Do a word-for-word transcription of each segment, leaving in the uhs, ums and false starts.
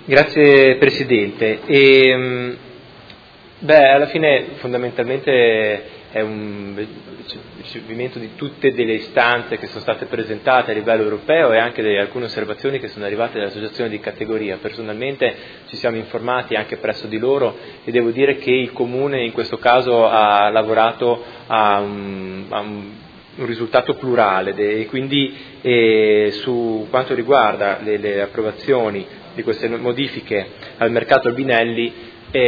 Grazie Presidente. E, beh, alla fine fondamentalmente è un ricevimento di tutte delle istanze che sono state presentate a livello europeo e anche di alcune osservazioni che sono arrivate dalle associazioni di categoria. Personalmente ci siamo informati anche presso di loro e devo dire che il Comune in questo caso ha lavorato a un, a un, un risultato plurale e quindi eh, su quanto riguarda le, le approvazioni di queste modifiche al mercato Albinelli,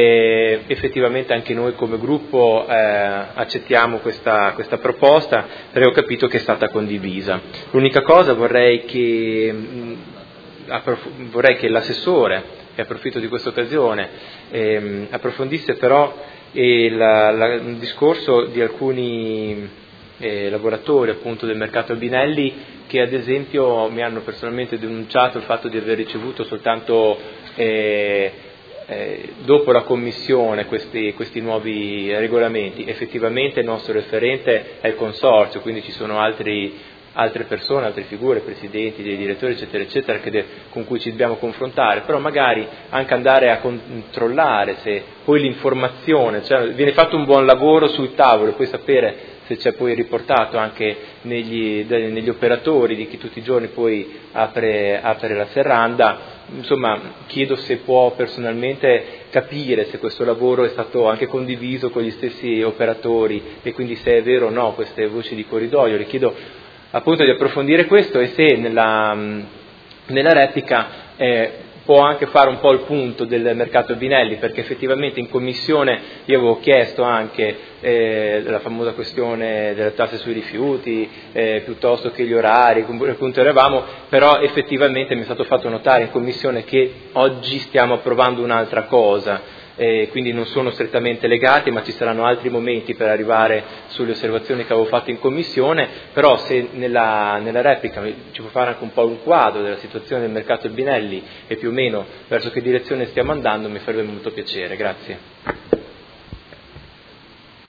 e effettivamente anche noi come gruppo eh, accettiamo questa, questa proposta, perché ho capito che è stata condivisa. L'unica cosa vorrei che, mh, approf- vorrei che l'assessore, e approfitto di questa occasione, ehm, approfondisse però eh, la, la, il discorso di alcuni eh, lavoratori appunto del mercato Albinelli che ad esempio mi hanno personalmente denunciato il fatto di aver ricevuto soltanto eh, Eh, dopo la commissione questi, questi nuovi regolamenti. Effettivamente il nostro referente è il consorzio, quindi ci sono altri, altre persone, altre figure, presidenti, dei direttori eccetera eccetera che de, con cui ci dobbiamo confrontare, però magari anche andare a controllare se poi l'informazione, cioè viene fatto un buon lavoro sul tavolo, poi sapere se c'è poi riportato anche negli, negli operatori di chi tutti i giorni poi apre, apre la serranda. Insomma, chiedo se può personalmente capire se questo lavoro è stato anche condiviso con gli stessi operatori e quindi se è vero o no queste voci di corridoio. Le chiedo appunto di approfondire questo e se nella, nella replica eh, può anche fare un po' il punto del mercato Albinelli, perché effettivamente in commissione io avevo chiesto anche eh, la famosa questione delle tasse sui rifiuti, eh, piuttosto che gli orari, appunto eravamo, però effettivamente mi è stato fatto notare in commissione che oggi stiamo approvando un'altra cosa, eh, quindi non sono strettamente legati, ma ci saranno altri momenti per arrivare sulle osservazioni che avevo fatto in commissione. Però se nella, nella replica ci può fare anche un po' un quadro della situazione del mercato Albinelli e più o meno verso che direzione stiamo andando, mi farebbe molto piacere. Grazie.